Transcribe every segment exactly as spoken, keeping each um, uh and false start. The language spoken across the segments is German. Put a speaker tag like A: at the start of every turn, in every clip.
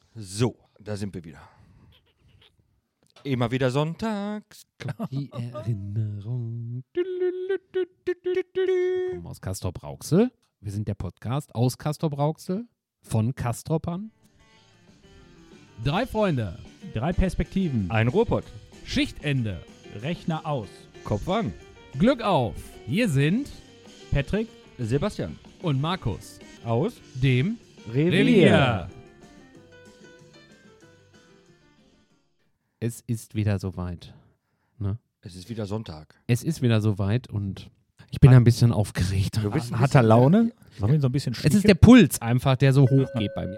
A: So, da sind wir wieder. Immer wieder sonntags.
B: Die Erinnerung. Wir kommen aus Castrop-Rauxel. Wir sind der Podcast aus Castrop-Rauxel. Von Castropern. Drei Freunde.
C: Drei Perspektiven.
A: Ein Ruhrpott.
B: Schichtende.
C: Rechner aus.
A: Kopf an.
B: Glück auf. Hier sind
C: Patrick
A: Sebastian.
B: und Markus.
A: Aus
B: Dem
A: Revier.
B: Es ist wieder soweit. Ne?
A: Es ist wieder Sonntag.
B: Es ist wieder soweit und ich bin ein bisschen aufgeregt.
A: Du bist ein
C: hat er
A: bisschen-
C: Laune? Sollen wir ihn so ein bisschen
B: Es ist der Puls einfach, der so hoch geht bei mir.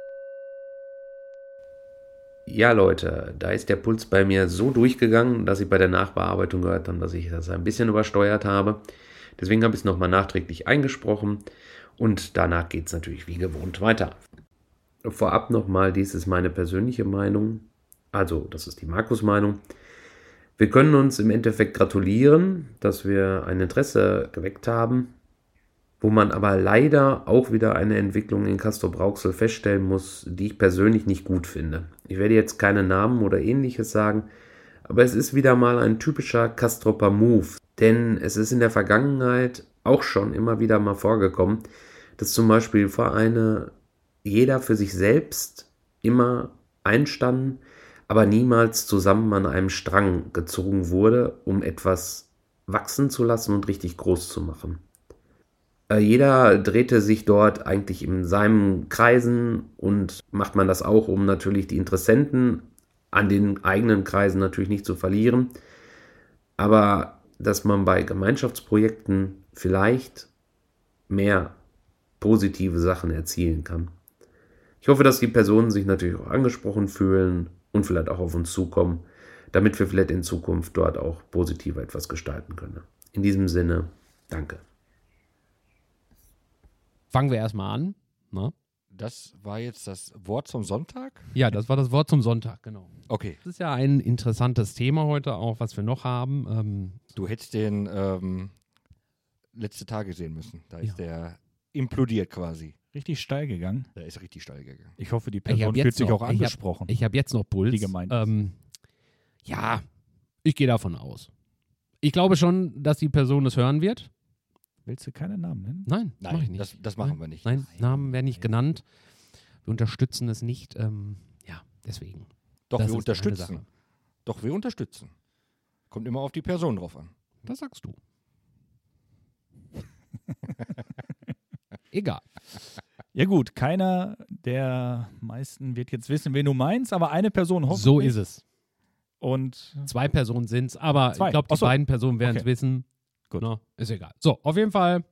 D: Ja, Leute, da ist der Puls bei mir so durchgegangen, dass ich bei der Nachbearbeitung gehört habe, dass ich das ein bisschen übersteuert habe. Deswegen habe ich es nochmal nachträglich eingesprochen und danach geht es natürlich wie gewohnt weiter. Vorab nochmal, dies ist meine persönliche Meinung, also das ist die Markus-Meinung. Wir können uns im Endeffekt gratulieren, dass wir ein Interesse geweckt haben, wo man aber leider auch wieder eine Entwicklung in Castrop-Rauxel feststellen muss, die ich persönlich nicht gut finde. Ich werde jetzt keine Namen oder ähnliches sagen, aber es ist wieder mal ein typischer Castroper Move, denn es ist in der Vergangenheit auch schon immer wieder mal vorgekommen, dass zum Beispiel Vereine jeder für sich selbst immer einstanden, aber niemals zusammen an einem Strang gezogen wurde, um etwas wachsen zu lassen und richtig groß zu machen. Jeder drehte sich dort eigentlich in seinen Kreisen und macht man das auch, um natürlich die Interessenten an den eigenen Kreisen natürlich nicht zu verlieren. Aber dass man bei Gemeinschaftsprojekten vielleicht mehr positive Sachen erzielen kann. Ich hoffe, dass die Personen sich natürlich auch angesprochen fühlen und vielleicht auch auf uns zukommen, damit wir vielleicht in Zukunft dort auch positiver etwas gestalten können. In diesem Sinne, danke.
B: Fangen wir erstmal an. Ne?
A: Das war jetzt das Wort zum Sonntag?
B: Ja, das war das Wort zum Sonntag, genau.
A: Okay.
B: Das ist ja ein interessantes Thema heute auch, was wir noch haben. Ähm,
A: Du hättest den ähm, letzte Tage sehen müssen. Da ist
B: Ja.
A: der implodiert quasi.
C: richtig steil gegangen.
A: Der ist richtig steil gegangen.
C: Ich hoffe, die
B: Ich
C: Person
B: hab
C: fühlt
B: jetzt
C: sich
B: noch-
C: auch
B: ich hab-
C: angesprochen.
B: ich habe jetzt noch Puls.
C: Die gemeint ist.
B: Ähm, ja, ich gehe davon aus. Ich glaube schon, dass die Person es hören wird.
C: Willst du keine Namen nennen?
B: Nein,
A: Nein,
B: mache ich nicht.
A: Das, das machen
B: Nein,
A: wir nicht.
B: Nein, Namen werden nicht genannt. Wir unterstützen es nicht. Ähm, ja, deswegen.
A: Doch,
B: Das
A: wir
B: ist eine
A: unterstützen.
B: Sache.
A: Doch, wir unterstützen. Kommt immer auf die Person drauf an.
B: Was sagst du? Egal.
C: Ja gut, keiner der meisten wird jetzt wissen, wen du meinst, aber eine Person hoffentlich.
B: So ist es.
C: Und
B: Zwei Personen sind es, aber
C: Zwei.
B: ich glaube, die
C: Ach so.
B: beiden Personen werden es
C: Okay.
B: wissen.
C: Gut.
B: Na, ist egal. So, auf jeden Fall.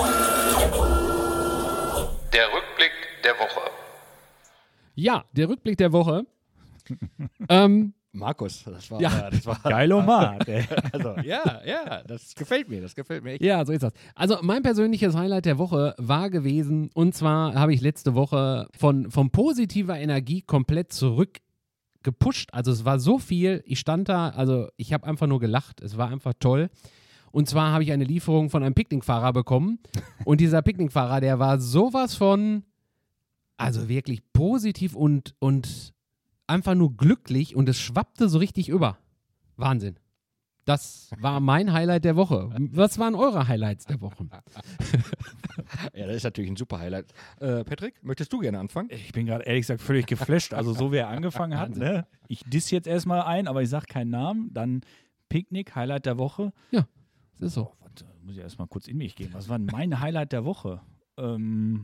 D: Der Rückblick der Woche.
B: Ja, der Rückblick der Woche. ähm,
A: Markus, das war.
B: Ja.
A: das war
C: Geilomat, ey.
A: Also, ja, ja, das gefällt mir. Das gefällt mir echt.
B: Ja, so ist das. Also mein persönliches Highlight der Woche war gewesen, und zwar habe ich letzte Woche von, von positiver Energie komplett zurückgepusht. Also es war so viel, ich stand da, also ich habe einfach nur gelacht, es war einfach toll. Und zwar habe ich eine Lieferung von einem Picknickfahrer bekommen und dieser Picknickfahrer, der war sowas von, also wirklich positiv und, und einfach nur glücklich und es schwappte so richtig über. Wahnsinn. Das war mein Highlight der Woche. Was waren eure Highlights der Woche?
A: Ja, das ist natürlich ein super Highlight. Äh, Patrick, möchtest du gerne anfangen?
C: Ich bin gerade ehrlich gesagt völlig geflasht. Also so wie er angefangen hat, ne? Ich diss jetzt erstmal ein, aber ich sage keinen Namen. Dann Picknick, Highlight der Woche.
B: Das ist so.
C: Oh, warte, muss ich erstmal kurz in mich gehen. Was war denn mein Highlight der Woche? Ähm,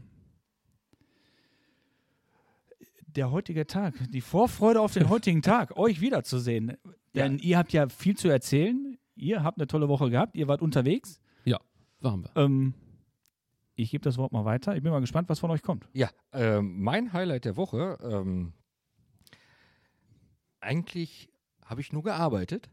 C: der heutige Tag, die Vorfreude auf den heutigen Tag, euch wiederzusehen. Denn ihr habt ja viel zu erzählen. Ihr habt eine tolle Woche gehabt. Ihr wart unterwegs.
B: Waren wir.
C: Ähm, ich gebe das Wort mal weiter. Ich bin mal gespannt, was von euch kommt.
A: Ja, ähm, mein Highlight der Woche. Ähm, eigentlich habe ich nur gearbeitet.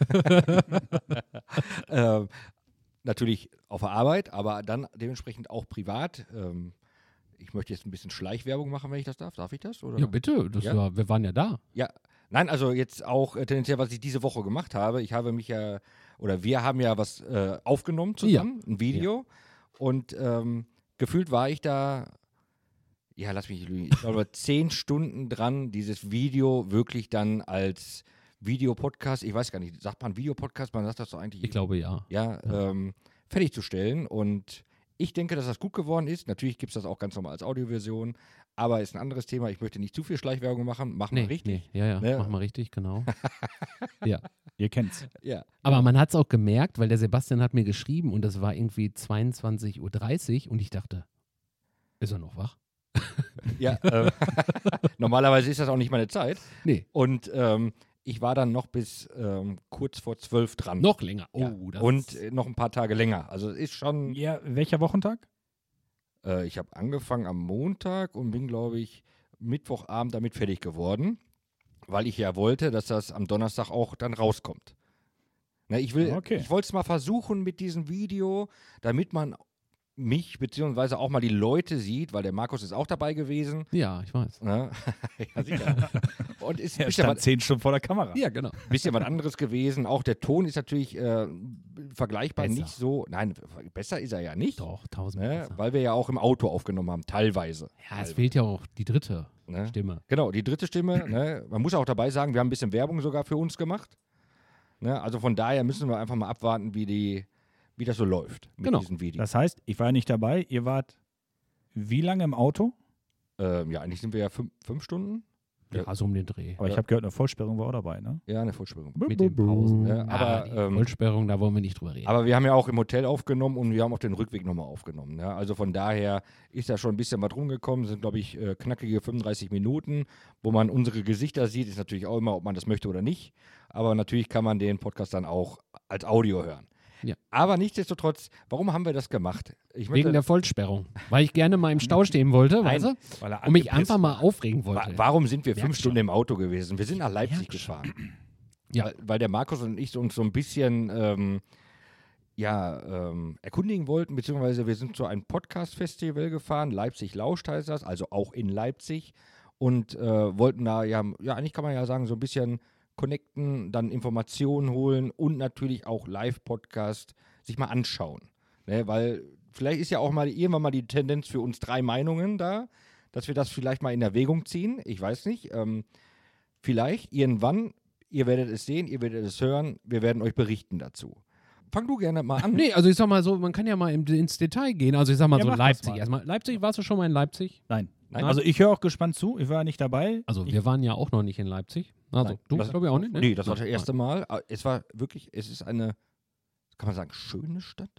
A: ähm, natürlich auf der Arbeit, aber dann dementsprechend auch privat. Ähm, ich möchte jetzt ein bisschen Schleichwerbung machen, wenn ich das darf. Darf ich das? Oder?
B: Ja, bitte. Das
A: Ja?
B: War, wir waren ja da.
A: Ja, nein, also jetzt auch äh, tendenziell, was ich diese Woche gemacht habe. Ich habe mich ja, oder wir haben ja was äh, aufgenommen zusammen, ein Video. Und ähm, gefühlt war ich da ja, lass mich nicht lügen, ich glaube, zehn Stunden dran, dieses Video wirklich dann als Videopodcast, ich weiß gar nicht, sagt man Videopodcast, man sagt das doch eigentlich.
B: Ich glaube, ja.
A: Ja,
B: Ja.
A: Ähm, fertigzustellen und ich denke, dass das gut geworden ist. Natürlich gibt es das auch ganz normal als Audioversion, aber ist ein anderes Thema. Ich möchte nicht zu viel Schleichwerbung machen, machen
B: Nee,
A: wir richtig.
B: Nee, ja, ja,
A: Ne?
B: mach mal richtig, genau. ja.
C: Ihr kennt's.
A: Ja.
B: Aber man hat es auch gemerkt, weil der Sebastian hat mir geschrieben und das war irgendwie zweiundzwanzig Uhr dreißig und ich dachte, ist er noch wach?
A: Ja, äh, normalerweise ist das auch nicht meine Zeit.
B: Nee.
A: Und ähm, ich war dann noch bis ähm, kurz vor zwölf dran.
B: Noch länger. Oh,
A: Ja.
B: das
A: Und äh, noch ein paar Tage länger. Also es ist schon,
C: Ja, welcher Wochentag?
A: äh, ich habe angefangen am Montag und bin, glaube ich, Mittwochabend damit fertig geworden, weil ich ja wollte, dass das am Donnerstag auch dann rauskommt. Ne, ich will,
C: Okay.
A: ich wollte es mal versuchen mit diesem Video, damit man mich beziehungsweise auch mal die Leute sieht, weil der Markus ist auch dabei gewesen.
B: Ja, ich weiß.
A: Ne? Ja, sicher. Und ist ein
C: Er
A: bisschen,
C: stand
A: was,
C: zehn Stunden vor der Kamera.
B: Ja, genau.
A: bisschen was anderes gewesen. Auch der Ton ist natürlich äh, vergleichbar
B: Besser.
A: nicht so. Nein, besser ist er ja nicht.
B: Doch, tausendmal
A: Ne?
B: besser.
A: Weil wir ja auch im Auto aufgenommen haben, teilweise.
B: Ja, es fehlt ja auch die dritte
A: Ne?
B: Stimme.
A: Genau, die dritte Stimme. Ne? Man muss auch dabei sagen, wir haben ein bisschen Werbung sogar für uns gemacht. Ne? Also von daher müssen wir einfach mal abwarten, wie, die, wie das so läuft mit
B: Genau.
A: diesem Video.
C: Das heißt, ich war ja nicht dabei. Ihr wart wie lange im Auto?
A: Ähm, ja, eigentlich sind wir ja fünf, fünf Stunden.
B: Ja, so um den Dreh.
C: Aber ich habe gehört, eine Vollsperrung war auch dabei, ne?
A: Ja, eine Vollsperrung.
B: Mit den Pausen.
A: Ja,
B: Ja,
A: aber,
B: die
A: ähm,
B: Vollsperrung, da wollen wir nicht drüber reden.
A: Aber wir haben ja auch im Hotel aufgenommen und wir haben auch den Rückweg nochmal aufgenommen. Ja? Also von daher ist da schon ein bisschen was rumgekommen. Sind, glaube ich, äh, knackige fünfunddreißig Minuten, wo man unsere Gesichter sieht. Ist natürlich auch immer, ob man das möchte oder nicht. Aber natürlich kann man den Podcast dann auch als Audio hören.
B: Ja.
A: Aber nichtsdestotrotz, warum haben wir das gemacht? Ich möchte,
B: Wegen der Vollsperrung. Weil ich gerne mal im Stau stehen wollte, weißt du?
C: Weil er
B: Und mich
C: angepisst
B: einfach mal aufregen
A: wa
B: wollte.
A: warum sind wir
B: Merk
A: fünf
B: schon.
A: Stunden im Auto gewesen? Wir sind nach Leipzig
B: Merk schon.
A: gefahren.
B: Ja.
A: Weil, weil der Markus und ich uns so ein bisschen ähm, ja, ähm, erkundigen wollten, beziehungsweise wir sind zu einem Podcast-Festival gefahren, Leipzig lauscht heißt das, also auch in Leipzig und äh, wollten da ja, ja, eigentlich kann man ja sagen, so ein bisschen connecten, dann Informationen holen und natürlich auch Live-Podcast sich mal anschauen. Ne? Weil vielleicht ist ja auch mal irgendwann mal die Tendenz für uns drei Meinungen da, dass wir das vielleicht mal in Erwägung ziehen. Ich weiß nicht. Ähm, vielleicht irgendwann, ihr werdet es sehen, ihr werdet es hören, wir werden euch berichten dazu. Fang du gerne mal an.
B: Nee, also ich sag mal so, man kann ja mal im, ins Detail gehen. Also ich sag mal
C: Ja,
B: so
C: mach das
B: Leipzig.
C: mal.
B: Erstmal, Leipzig, warst du schon mal in Leipzig?
C: Nein.
A: Nein.
C: Also ich höre auch gespannt zu. Ich war nicht dabei.
B: Also
C: ich,
B: wir waren ja auch noch nicht in Leipzig. Also
C: Nein.
B: du,
A: Das-
B: glaube ich auch nicht, ne?
A: Nee, das war das
B: Nein.
A: erste Mal. Aber Es war wirklich, es ist eine, kann man sagen, schöne Stadt?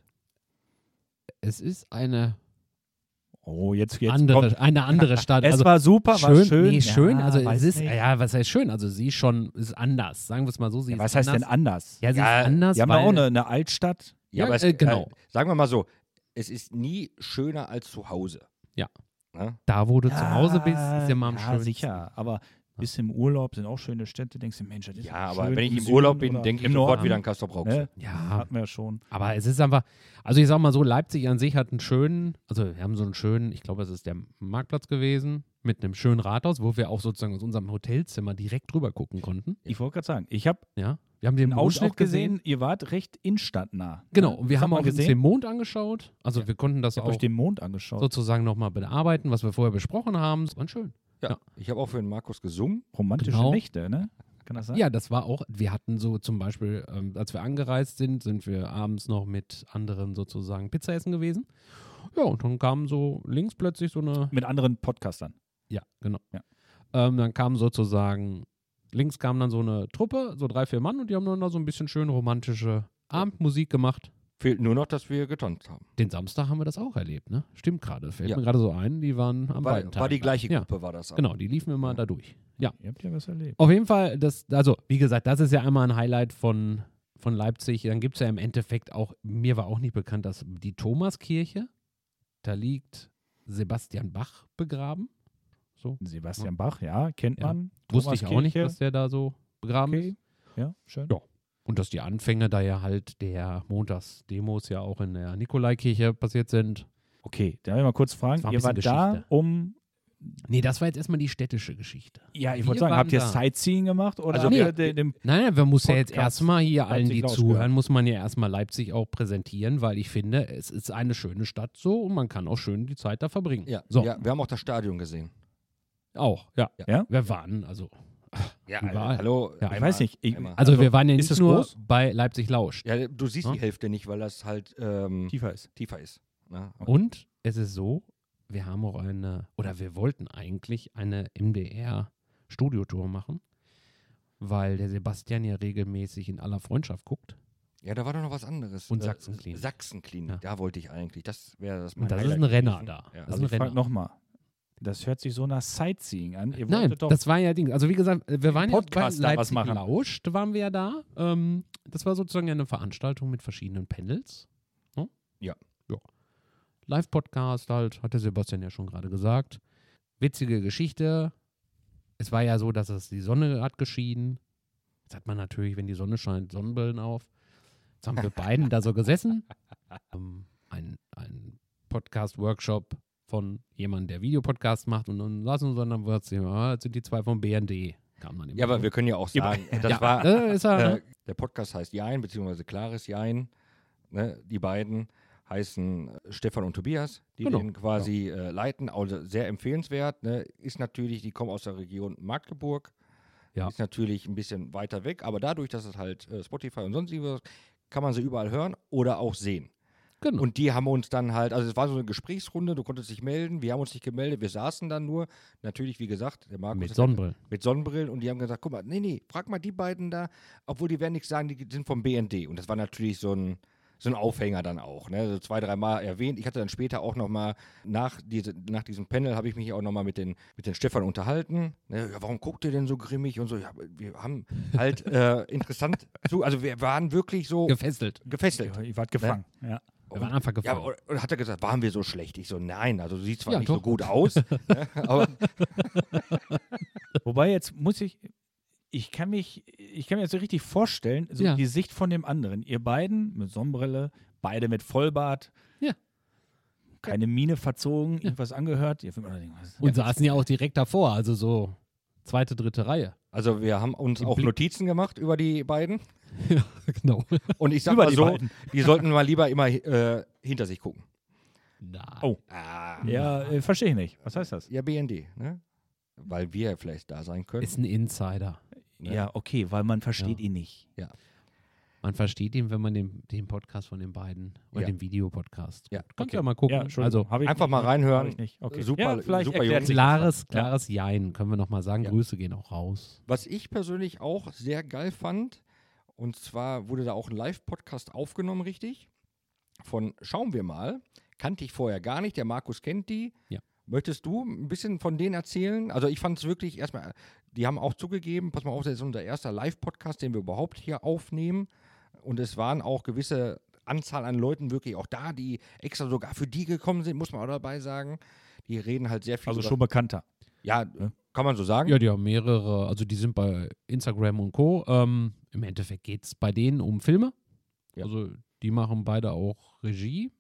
B: Es ist eine
C: oh, jetzt, jetzt
B: andere,
C: kommt.
B: eine andere Stadt.
C: Es
B: also
C: war super, war
B: schön,
C: schön.
B: Nee, schön.
C: Ja,
B: also es
C: weiß
B: ist,
C: nicht.
B: ja, was heißt schön? Also sie ist schon, ist anders. Sagen wir es mal so, sie
C: Ja,
B: ist
C: was heißt
B: anders.
C: denn anders?
B: Ja, sie
A: Ja,
B: ist anders,
C: Die haben
B: weil,
C: da auch eine, eine Altstadt.
B: Ja,
A: aber es,
B: äh, genau.
A: Äh, sagen wir mal so, es ist nie schöner als zu Hause.
B: Ja.
A: Ne?
B: da, wo du zu Hause bist, ist ja mal am
C: ja,
B: schönsten.
C: sicher. Aber bis im Urlaub sind auch schöne Städte. Denkst du, Mensch, das ist
A: Ja,
C: doch
A: aber
C: schön
A: wenn ich im
C: Süden
A: Urlaub bin,
C: oder
A: denke ich
C: im
A: sofort
C: Norden,
A: wieder an Castrop-Rauxel.
C: Ne?
B: Ja.
C: Hatten wir ja schon.
B: Aber es ist einfach, also ich sag mal so, Leipzig an sich hat einen schönen, also wir haben so einen schönen, ich glaube, es ist der Marktplatz gewesen, mit einem schönen Rathaus, wo wir auch sozusagen aus unserem Hotelzimmer direkt drüber gucken konnten.
C: Ich wollte gerade sagen, ich habe
B: Ja, wir haben den
C: den
B: Mond
C: Ausschnitt
B: auch gesehen.
C: gesehen, ihr wart recht innenstadtnah.
B: Genau,
C: Ne?
B: und wir
C: Das
B: haben
C: hat
B: auch
C: man
B: uns den Mond angeschaut. Also wir konnten das
C: Ich habe
B: auch
C: euch den Mond angeschaut.
B: sozusagen nochmal bearbeiten, was wir vorher besprochen haben. Das war schön.
A: Ja.
B: Ja.
A: Ich habe auch für den Markus gesungen.
C: Romantische
B: Genau.
C: Nächte, ne? Kann das sein?
B: Ja, das war auch, wir hatten so zum Beispiel, ähm, als wir angereist sind, sind wir abends noch mit anderen sozusagen Pizza essen gewesen. Ja, und dann kam so links plötzlich so eine,
C: Mit anderen Podcastern.
B: ja, genau.
C: Ja.
B: Ähm, dann kam sozusagen, links kam dann so eine Truppe, so drei, vier Mann und die haben dann da so ein bisschen schön romantische Abendmusik gemacht.
A: Fehlt nur noch, dass wir getanzt haben.
B: Den Samstag haben wir das auch erlebt, ne? Stimmt gerade, fällt
A: Ja.
B: mir gerade so ein, die waren am
A: War,
B: beiden Tagen.
A: war die gleiche
B: Ja.
A: Gruppe, war das. aber.
B: Genau, die liefen immer
A: Ja.
B: da durch. Ja.
C: Ihr habt ja was erlebt.
B: Auf jeden Fall, das, also wie gesagt, das ist ja einmal ein Highlight von, von Leipzig. Dann gibt es ja im Endeffekt auch, mir war auch nicht bekannt, dass die Thomaskirche, da liegt Sebastian Bach begraben. So.
C: Sebastian Bach, ja, kennt
B: Ja.
C: man.
B: Wusste ich auch nicht,
C: Thomaskirche.
B: dass der da so begraben
C: Okay.
B: ist.
C: Ja, schön.
B: Ja. Und dass die Anfänge da ja halt der Montagsdemos ja auch in der Nikolaikirche passiert sind.
C: Okay, da will ich mal kurz fragen.
B: Das war ein
C: Ihr wart
B: bisschen
C: da,
B: Geschichte.
C: um
B: Nee, das war jetzt erstmal die städtische Geschichte.
C: Ja, ich
B: Wir
C: wollte sagen,
B: waren
C: habt ihr
B: da.
C: Sightseeing gemacht? Oder
A: Also
C: habt
A: wir-
C: ihr den, den
B: Nein, nein, man muss ja jetzt
C: Podcast
B: erstmal hier allen, die
C: Leipzig
B: zuhören,
C: Lausch
B: muss man ja erstmal Leipzig auch präsentieren, weil ich finde, es ist eine schöne Stadt so und man kann auch schön die Zeit da verbringen.
A: Ja,
B: So,
A: ja, wir haben auch das Stadion gesehen.
B: auch, ja.
C: Ja?
B: Wir waren, also,
A: Ja,
B: Überall.
A: hallo.
B: Ja,
C: ich weiß nicht. Ich,
A: einmal.
B: also,
C: Also,
B: wir waren ja
C: ist
B: nicht
C: es
B: nur
C: groß?
B: bei Leipzig Lauscht.
A: Ja, du siehst
B: Hm?
A: die Hälfte nicht, weil das halt ähm,
C: tiefer ist.
A: tiefer ist. Ne?
B: Und es ist so, wir haben auch eine, oder wir wollten eigentlich eine M D R-Studiotour machen, weil der Sebastian ja regelmäßig in aller Freundschaft guckt.
A: Ja, da war doch noch was anderes.
B: Und
A: Äh,
B: Sachsenklinik.
A: Sachsenklinik,
B: Ja.
A: da wollte ich eigentlich. Das wäre das
B: Und das
A: Highlight
B: ist ein Renner
A: gewesen.
B: da.
A: Ja.
B: Das ist
C: Also
B: ein
C: ich frage
B: Renner.
C: nochmal. Das hört sich so nach Sightseeing an. Ihr
B: Nein,
C: wolltet doch
B: das war ja Ding. Also wie gesagt, wir waren ja bei
C: Podcast da was
B: Leipzig
C: machen.
B: Lauscht, waren wir ja da. Ähm, das war sozusagen eine Veranstaltung mit verschiedenen Panels. Hm?
A: Ja.
B: ja. Live-Podcast halt, hat der Sebastian ja schon gerade gesagt. Witzige Geschichte. Es war ja so, dass es die Sonne hat geschienen. Jetzt hat man natürlich, wenn die Sonne scheint, Sonnenbrillen auf. Jetzt haben wir beiden da so gesessen. Ähm, ein ein Podcast-Workshop von jemandem, der Videopodcast macht und dann saßen wir dann wird ja, jetzt sind die zwei vom B N D. Kam man immer
A: Ja, aber
B: so.
A: wir können ja auch sagen, das
B: ja,
A: war,
B: äh, ist er,
A: äh, der Podcast heißt Jein, beziehungsweise Klares Jein. Ne? Die beiden heißen äh, Stefan und Tobias, die
B: Genau,
A: den quasi äh, leiten. Also sehr empfehlenswert. Ne? Ist natürlich, die kommen aus der Region Magdeburg.
B: Ja.
A: Ist natürlich ein bisschen weiter weg, aber dadurch, dass es halt äh, Spotify und sonst was, kann man sie überall hören oder auch sehen.
B: genau.
A: Und die haben uns dann halt, also es war so eine Gesprächsrunde, du konntest dich melden, wir haben uns nicht gemeldet, wir saßen dann nur, natürlich, wie gesagt, der Markus
B: mit
A: hat-
B: Sonnenbrillen.
A: mit Sonnenbrillen und die haben gesagt, guck mal, nee, nee, frag mal die beiden da, obwohl die werden nichts sagen, die sind vom B N D. Und das war natürlich so ein, so ein Aufhänger dann auch, ne? Also zwei, dreimal erwähnt. Ich hatte dann später auch nochmal, nach, diese, nach diesem Panel habe ich mich auch nochmal mit den, mit den Stefan unterhalten. Ne? Ja, warum guckt ihr denn so grimmig und so? Ja, wir haben halt äh, interessant, zu, also wir waren wirklich so
B: Gefesselt.
A: gefesselt.
C: Ja, ihr wart gefangen. Ja.
B: Wir waren einfach
A: Ja,
B: gefangen.
A: und, und hat er gesagt, waren wir so schlecht? Ich so, nein, also du siehst zwar
B: Ja,
A: nicht
B: doch.
A: so gut aus, ne? aber
C: Wobei jetzt muss ich, ich kann mich, ich kann mir das so richtig vorstellen, so
B: Ja.
C: die Sicht von dem anderen. Ihr beiden mit Sonnenbrille, beide mit Vollbart.
B: Ja.
C: Keine Miene verzogen, irgendwas angehört. Ihr findet denken, was-
B: Und saßen ja auch direkt davor, also so zweite, dritte Reihe.
A: also wir haben uns
B: Im
A: auch
B: Blick-
A: Notizen gemacht über die beiden.
B: Ja, genau.
A: Und ich sag
C: Über
A: mal
C: die
A: so,
C: beiden.
A: die sollten mal lieber immer äh, hinter sich gucken.
B: Na,
C: Oh.
A: Ah,
C: Ja, äh, verstehe ich nicht. Was heißt das?
A: ja, B N D, ne? Weil wir vielleicht da sein können.
B: ist ein Insider.
A: ne?
C: Ja, okay, weil man versteht
B: Ja.
C: ihn nicht.
B: Man versteht ihn, wenn man den, den Podcast von den beiden oder
A: Ja.
B: den Videopodcast.
A: Ja,
B: Kannst
C: okay.
B: ja mal gucken.
C: Ja, Entschuldigung,
B: also
C: hab ich
A: einfach
C: nicht,
A: mal
C: hab
A: reinhören.
C: ich nicht. Okay.
A: Super-
C: ja, vielleicht
A: super
C: erklärt
A: Jungs.
C: sich
B: klares,
C: das.
B: klares Jein, können wir nochmal sagen.
A: Ja.
B: Grüße gehen auch raus.
A: Was ich persönlich auch sehr geil fand, und zwar wurde da auch ein Live-Podcast aufgenommen, richtig? Von Schauen wir mal. Kannte ich vorher gar nicht. Der Markus kennt die.
B: Ja.
A: Möchtest du ein bisschen von denen erzählen? Also ich fand es wirklich erstmal, die haben auch zugegeben, pass mal auf, das ist unser erster Live-Podcast, den wir überhaupt hier aufnehmen. Und es waren auch gewisse Anzahl an Leuten wirklich auch da, die extra sogar für die gekommen sind, muss man auch dabei sagen. Die reden halt sehr viel.
C: Also
A: über-
C: schon bekannter.
A: Ja, kann man so sagen.
B: Ja, die haben mehrere, also die sind bei Instagram und Co. Ähm, Im Endeffekt geht es bei denen um Filme.
A: Ja.
B: Also die machen beide auch Regie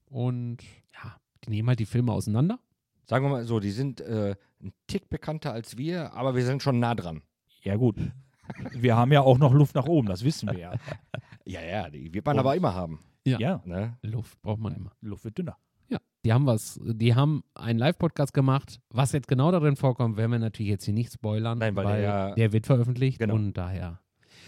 B: und ja, die nehmen halt die Filme auseinander.
A: Sagen wir mal so, die sind äh, ein Tick bekannter als wir, aber wir sind schon nah dran.
C: Ja, gut. Wir haben ja auch noch Luft nach oben, das wissen wir ja.
A: Ja, ja, die wird man
C: Und-
A: aber immer haben.
B: Ja.
C: Ja,
A: Ne?
B: Luft braucht man immer.
C: Luft wird dünner.
B: Ja, die haben was, die haben einen Live-Podcast gemacht. Was jetzt genau darin vorkommt, werden wir natürlich jetzt hier nicht spoilern,
A: Nein, weil der ja-
B: der wird veröffentlicht
A: Genau.
B: und daher.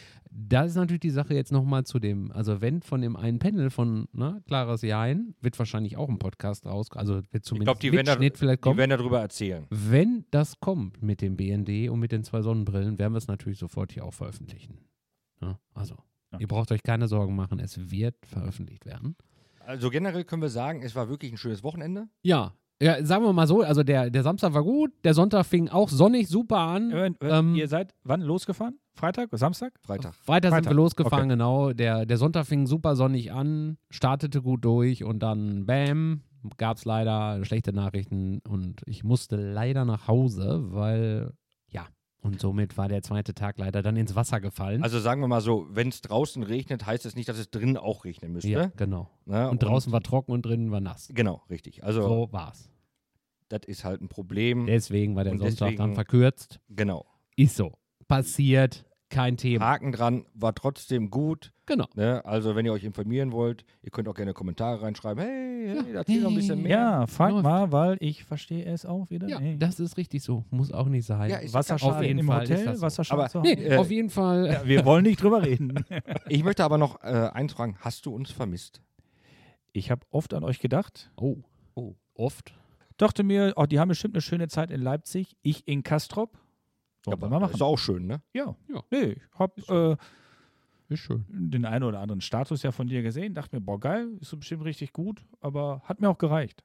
B: Da ist natürlich die Sache jetzt nochmal zu dem, also wenn von dem einen Panel von ne, Klares Jein, wird wahrscheinlich auch ein Podcast raus, also wird
A: Ich
B: zumindest
A: glaube, die, werden da-
B: Mitschnitt vielleicht
A: die
B: kommen.
A: werden darüber erzählen.
B: Wenn das kommt mit dem B N D und mit den zwei Sonnenbrillen, werden wir es natürlich sofort hier auch veröffentlichen. Ja, also,
C: Ja.
B: ihr braucht euch keine Sorgen machen, es wird veröffentlicht werden.
A: Also generell können wir sagen, es war wirklich ein schönes Wochenende.
B: Ja, ja, sagen wir mal so, also der, der Samstag war gut, der Sonntag fing auch sonnig super an.
C: Äh, äh,
B: Ähm,
C: ihr seid wann losgefahren? Freitag? Samstag?
A: Freitag.
B: Freitag sind
C: Freitag,
B: wir losgefahren,
C: okay.
B: genau. Der, der Sonntag fing super sonnig an, startete gut durch und dann bam, gab es leider schlechte Nachrichten und ich musste leider nach Hause, weil, ja, und somit war der zweite Tag leider dann ins Wasser gefallen.
A: Also sagen wir mal so, wenn es draußen regnet, heißt es nicht, dass es drinnen auch regnen müsste.
B: ja, genau.
A: Ne?
B: Und draußen war trocken und drinnen war nass.
A: Genau, richtig. Also
B: So war's.
A: Das ist halt ein Problem.
B: Deswegen war der
A: Und
B: Sonntag
A: deswegen-
B: dann verkürzt.
A: Genau.
B: Ist so. Passiert. Kein Thema.
A: Haken dran, war trotzdem gut.
B: Genau.
A: Ne? Also, wenn ihr euch informieren wollt, ihr könnt auch gerne Kommentare reinschreiben. Hey, hey, erzähl noch ein bisschen mehr.
C: Ja, frag
B: Läuft.
C: mal, weil ich verstehe es auch wieder.
B: Ja,
C: nicht.
B: das ist richtig so. Muss auch nicht sein.
A: Ja, ist
C: Wasserschaden
B: auf jeden
C: im
B: Fall ist
C: Hotel,
B: das so.
C: Wasserschaden
A: Aber-
C: zu
B: Nee,
C: Hause.
A: Äh,
B: auf jeden Fall.
C: Ja, wir wollen nicht drüber reden.
A: Ich möchte aber noch äh, eins fragen. Hast du uns vermisst?
C: Ich habe oft an euch gedacht.
B: Oh. Oh. Oft.
C: Dachte mir, oh, die haben bestimmt eine schöne Zeit in Leipzig. Ich in Kastrop. Wollen wir mal machen.
A: Ist auch schön, ne?
C: Ja.
B: Ja.
C: Nee, ich habe äh,
B: Ist schön.
C: den einen oder anderen Status ja von dir gesehen. Dachte mir, boah, geil, ist so bestimmt richtig gut. Aber hat mir auch gereicht.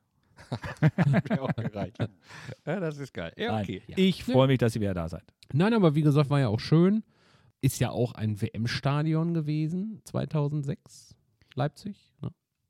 A: Hat mir auch gereicht. Ja, das ist geil. Ja, okay.
C: Nein, ich freue mich, dass ihr wieder da seid.
B: Nein, aber wie gesagt, war ja auch schön. Ist ja auch ein W M-Stadion gewesen, zweitausendsechs, Leipzig. Ne?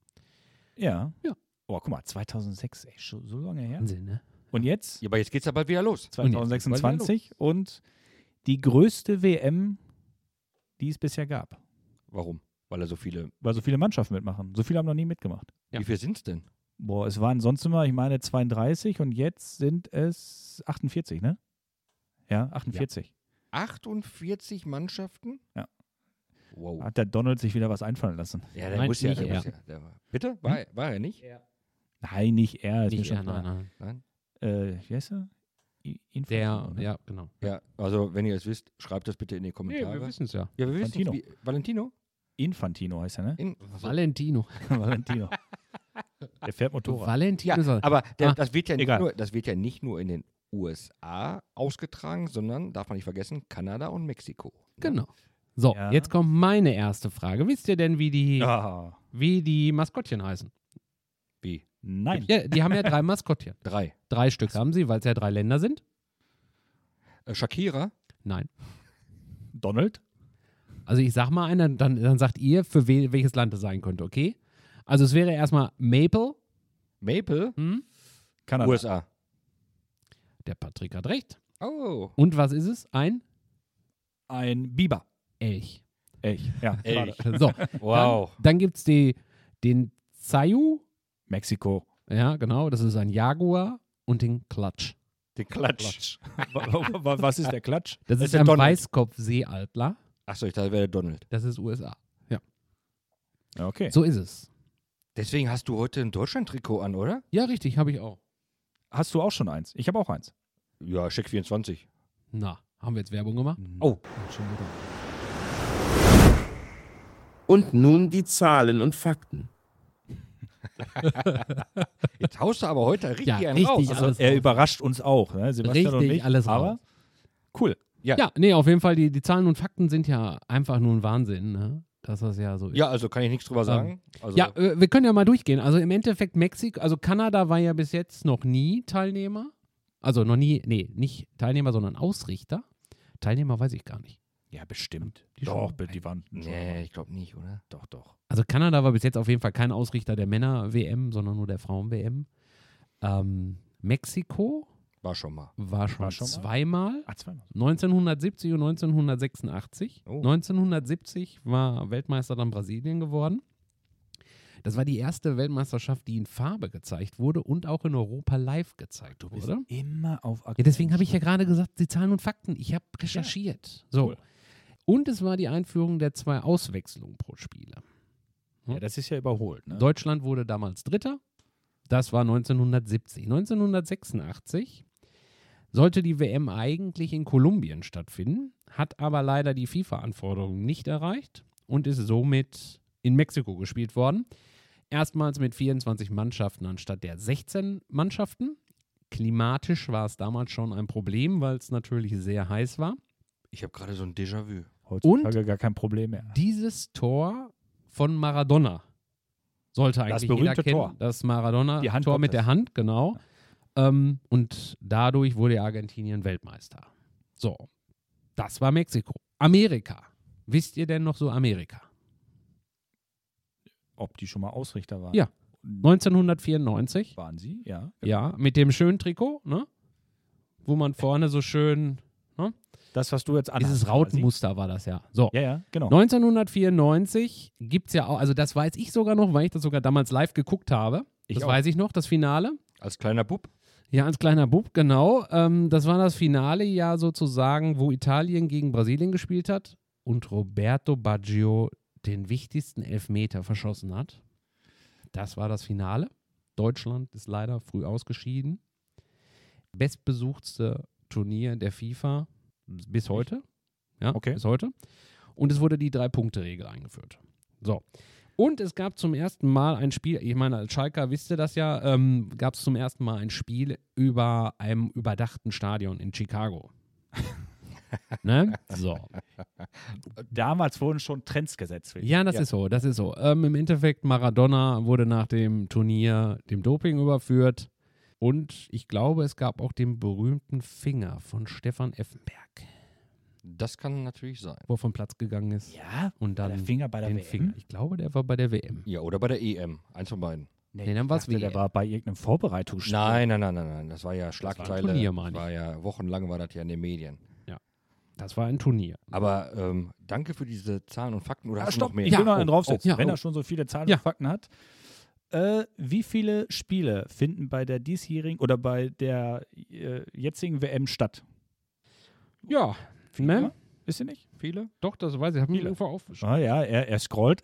C: Ja.
B: Ja.
C: Oh, guck mal, zweitausendsechs, ey, schon so lange her.
B: Wahnsinn, ne?
C: Und jetzt
A: Ja, aber jetzt geht's ja bald wieder los.
C: zwanzig sechsundzwanzig und die größte W M, die es bisher gab.
A: Warum? Weil er so viele.
C: Weil so viele Mannschaften mitmachen. So viele haben noch nie mitgemacht.
B: Ja.
A: Wie viel sind's denn?
C: Boah, es waren sonst immer, ich meine, zweiunddreißig und jetzt sind es achtundvierzig, ne? Ja, achtundvierzig.
A: achtundvierzig Mannschaften?
C: Ja.
A: Wow.
C: Hat der Donald sich wieder was einfallen lassen?
A: Ja, der
B: Nein,
A: muss ja.
B: nicht
A: Der
B: er.
A: muss ja der war, bitte? War, er- war er nicht?
C: Nein, nicht er. Ist mir
B: Nicht,
C: schon
B: ja, nein,
C: klar.
B: nein.
A: Nein?
C: Äh, wie heißt er? I-
B: Der,
C: Infantino, ne?
B: ja, genau.
A: Ja, also wenn ihr es wisst, schreibt das bitte in die
B: Nee,
A: Kommentare.
B: wir wissen es ja.
A: ja, wir wissen
C: Valentino.
A: wie, Valentino?
C: Infantino heißt er, ne?
A: In,
B: Valentino.
C: Valentino. Der fährt Motorrad.
B: Valentino.
A: ja,
B: ist er.
A: aber der,
B: Ah,
A: das, wird ja nicht
C: egal.
A: nur, das wird ja nicht nur in den U S A ausgetragen, sondern, darf man nicht vergessen, Kanada und Mexiko.
B: Genau. So,
C: Ja.
B: jetzt kommt meine erste Frage. Wisst ihr denn, wie die,
C: Ah,
B: wie die Maskottchen heißen?
A: Wie?
C: nein.
B: Ja, die haben ja drei Maskottchen.
A: Drei.
B: Drei Stück haben sie, weil es ja drei Länder sind.
A: Äh, Shakira?
B: Nein.
C: Donald?
B: Also ich sag mal einen, dann, dann sagt ihr, für we welches Land es sein könnte, okay? Also es wäre erstmal Maple.
A: Maple?
B: Hm?
C: Kanada.
A: U S A.
B: Der Patrick hat recht.
A: Oh.
B: Und was ist es? Ein
C: Ein Biber.
B: Elch.
C: Elch. Ja,
A: Elch.
C: schade.
B: So,
A: Wow.
B: dann, dann gibt es den Zayu.
C: Mexiko.
B: Ja, genau, das ist ein Jaguar. Und den Clutch.
A: Den Klatsch.
C: Wa- wa- wa- Was ist der Klatsch?
B: Das,
A: Das
B: ist
A: ist der
B: ein
A: Donald.
B: Weißkopfseeadler.
A: Achso, ich dachte, wäre der Donald.
B: Das ist U S A. Ja,
C: Ja, okay.
B: so ist es.
A: Deswegen hast du heute ein Deutschland-Trikot an, oder?
B: Ja, richtig, habe ich auch.
C: Hast du auch schon eins? Ich habe auch eins.
A: Ja, Check vierundzwanzig.
B: Na, haben wir jetzt Werbung gemacht?
A: Oh.
C: Schon wieder.
E: Und nun die Zahlen und Fakten.
A: Jetzt haust du aber heute richtig
B: Ja,
A: einen
B: richtig,
A: raus.
B: also-
C: Also er überrascht uns auch, ne? Sebastian und
B: Richtig,
C: mich.
B: alles
C: aber
B: raus.
C: cool.
A: Ja.
B: Ja, nee, auf jeden Fall, die, die Zahlen und Fakten sind ja einfach nur ein Wahnsinn, ne? Dass das ja so ist.
A: Ja, also kann ich nichts drüber sagen. Also,
B: Ja, äh, wir können ja mal durchgehen. Also im Endeffekt Mexiko, also Kanada war ja bis jetzt noch nie Teilnehmer. Also noch nie, nee, nicht Teilnehmer, sondern Ausrichter. Teilnehmer weiß ich gar nicht.
C: Ja, bestimmt.
B: Die
C: doch,
B: schon.
C: die waren
A: nee, ich glaube nicht, oder?
C: Doch, doch.
B: Also Kanada war bis jetzt auf jeden Fall kein Ausrichter der Männer-W M, sondern nur der Frauen-W M. Ähm, Mexiko
A: War schon mal.
B: war schon,
C: War schon mal?
B: zweimal.
C: Ah, zweimal.
B: neunzehnhundertsiebzig und neunzehnhundertsechsundachtzig.
A: Oh.
B: neunzehnhundertsiebzig war Weltmeister dann Brasilien geworden. Das war die erste Weltmeisterschaft, die in Farbe gezeigt wurde und auch in Europa live gezeigt
C: Du bist
B: wurde.
C: immer auf
B: Ja, deswegen habe ich ja gerade gesagt, die Zahlen und Fakten. Ich habe recherchiert. So.
C: Cool.
B: Und es war die Einführung der zwei Auswechslungen pro Spiele.
C: Ja, das ist ja überholt, ne?
B: Deutschland wurde damals Dritter. Das war neunzehnhundertsiebzig. neunzehnhundertsechsundachtzig sollte die W M eigentlich in Kolumbien stattfinden, hat aber leider die FIFA-Anforderungen nicht erreicht und ist somit in Mexiko gespielt worden. Erstmals mit vierundzwanzig Mannschaften anstatt der sechzehn Mannschaften. Klimatisch war es damals schon ein Problem, weil es natürlich sehr heiß war.
A: Ich habe gerade so ein Déjà-vu.
C: Heutzutage gar kein Problem mehr.
B: Dieses Tor von Maradona sollte eigentlich jeder
C: berühmte
B: kennen.
C: Tor.
B: Das
C: Die
B: Maradona-Tor
C: Hand
B: mit der
C: Gottes.
B: Hand, genau. Ähm, und dadurch wurde Argentinien Weltmeister. So, das war Mexiko. Amerika. Wisst ihr denn noch so Amerika?
C: Ob die schon mal Ausrichter waren?
B: Ja. neunzehnhundertvierundneunzig.
C: Waren sie? Ja.
B: Ja, mit dem schönen Trikot, ne? Wo man vorne so schön,
C: Das, was du jetzt anhast.
B: dieses
C: quasi.
B: Rautenmuster war das ja. So.
C: Ja, ja, genau.
B: neunzehnhundertvierundneunzig gibt es ja auch, also das weiß ich sogar noch, weil ich das sogar damals live geguckt habe.
C: Ich
B: Das
C: auch.
B: weiß ich noch, das Finale.
A: Als kleiner Bub.
B: Ja, als kleiner Bub, genau. Ähm, das war das Finale ja sozusagen, wo Italien gegen Brasilien gespielt hat und Roberto Baggio den wichtigsten Elfmeter verschossen hat. Das war das Finale. Deutschland ist leider früh ausgeschieden. Bestbesuchtste Turnier der FIFA bis heute. Ja,
C: Okay.
B: bis heute. Und es wurde die Drei-Punkte-Regel eingeführt. So. Und es gab zum ersten Mal ein Spiel, ich meine, als Schalker wisst ihr das ja, ähm, gab es zum ersten Mal ein Spiel über einem überdachten Stadion in Chicago. Ne? So.
C: Damals wurden schon Trends gesetzt.
B: Ja, das ist so, das ist so. Ähm, Im Endeffekt, Maradona wurde nach dem Turnier dem Doping überführt. Und ich glaube, es gab auch den berühmten Finger von Stefan Effenberg,
A: Das kann natürlich sein.
B: wo er vom Platz gegangen ist.
C: Ja,
B: Und dann
C: der Finger bei der
B: den
C: W M?
B: Finger. Ich glaube, der war bei der W M.
A: Ja, oder bei der E M. Eins von beiden.
B: Nee, dann war's
C: dachte,
B: W M.
C: der war bei irgendeinem Vorbereitungsspiel.
A: Nein, nein, nein, nein, nein. Das war ja
B: war ein
A: Schlagzeile.
B: Turnier, meine ich.
A: war ja wochenlang war das ja in den Medien.
B: Das war ein Turnier.
A: Aber ähm, danke für diese Zahlen und Fakten. Oder
C: Ah,
A: hast du
C: stopp,
A: noch mehr?
C: ich will
B: Ja,
C: noch einen
B: oh,
C: draufsetzen,
B: oh, ja,
C: wenn
B: oh.
C: er schon so viele Zahlen
B: Ja.
C: und Fakten hat. Äh, wie viele Spiele finden bei der diesjährigen oder bei der äh, jetzigen W M statt?
B: Ja,
C: Ja?
B: ne?
C: Wisst ihr nicht?
A: Viele?
B: Doch, das weiß ich. Ich habe mir
C: Viele.
B: irgendwo aufgeschrieben.
C: Ah ja, er, er scrollt.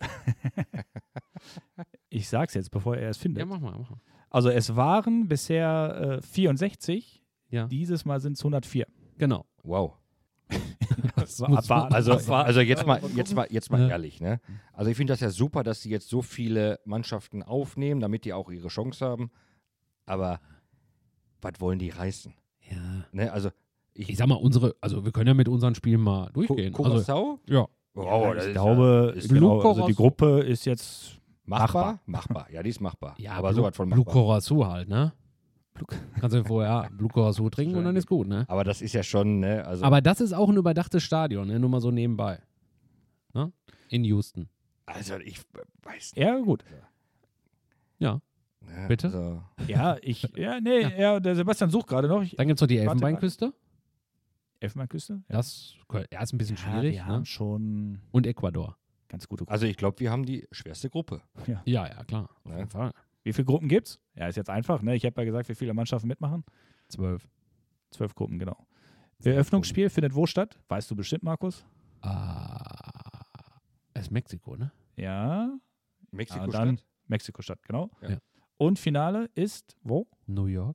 C: Ich sag's jetzt, bevor er es findet.
B: Ja, mach mal, mach mal.
C: Also es waren bisher äh, vierundsechzig,
B: Ja,
C: dieses Mal sind es hundertvier.
B: genau.
A: Wow.
C: Das war
B: muss-
C: abwarten.
A: Also,
C: Das war-
A: also jetzt mal, jetzt mal, jetzt mal
B: Ja.
A: ehrlich, ne? Also ich finde das ja super, dass sie jetzt so viele Mannschaften aufnehmen, damit die auch ihre Chance haben. Aber was wollen die reißen?
B: Ja.
A: Ne? Also ich,
B: Ich sag mal, unsere, also wir können ja mit unseren Spielen mal durchgehen.
A: Ku-
B: Also,
A: Curaçao?
B: ja.
A: Wow,
C: Ja,
A: das
C: ich
A: ist
C: glaube,
A: ja, ist
C: genau,
B: Blue
C: also die
B: Chorus-
C: Gruppe ist jetzt
A: machbar. Machbar. Ja, die ist machbar.
B: Ja,
A: aber
B: Blue,
A: sowas von
B: Blue
A: machbar.
B: Corazon halt, ne? Kannst du vorher Blue Corazon trinken und dann ist gut, ne?
A: Aber das ist ja schon, ne? Also,
B: Aber das ist auch ein überdachtes Stadion, ne? Nur mal so nebenbei. Ne? In Houston.
A: also ich weiß
C: ja gut.
B: Ja.
A: nicht. Ne?
B: Bitte?
A: Also,
C: Ja, ich, ja, nee, ja. der Sebastian sucht gerade noch. Ich,
B: Dann gibt es noch die
C: Warte,
B: Elfenbeinküste.
C: Elfenbeinküste?
B: Das ja, ist ein bisschen
C: Ja,
B: schwierig.
C: die haben
B: Ne?
C: schon
B: Und Ecuador.
C: ganz gute Gruppen.
A: also ich glaube, wir haben die schwerste Gruppe.
B: Ja, ja, klar. Auf
A: Ja.
B: jeden Fall.
C: Wie viele Gruppen gibt's? Ja, ist jetzt einfach. Ne? Ich habe ja gesagt, wie viele Mannschaften mitmachen.
B: Zwölf.
C: Zwölf Gruppen, genau. Das Eröffnungsspiel findet wo statt? Weißt du bestimmt, Markus?
B: Ah, ist Mexiko, ne?
C: Ja,
A: Mexiko
C: ja, dann
A: Stadt?
C: Mexiko-Stadt, genau.
A: Ja.
C: Und Finale ist wo?
B: New York.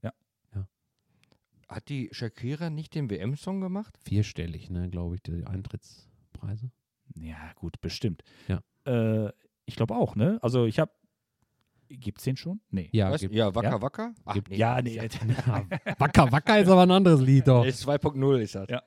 A: Hat die Shakira nicht den W M-Song gemacht?
B: Vierstellig, ne, glaube ich, die Eintrittspreise.
C: Ja, gut, bestimmt.
B: Ja.
C: Äh, ich glaube auch, ne? Also ich habe. Gibt's den schon? Nee.
B: Ja,
A: Was?
B: gibt,
A: Ja, Wacker
C: Ja?
A: Wacker? Ach,
B: Gibt-
C: Ja, nee.
B: ja, Wacker Wacker ist aber ein anderes Lied, doch.
A: ist zwei Punkt null ist das.
C: Ja.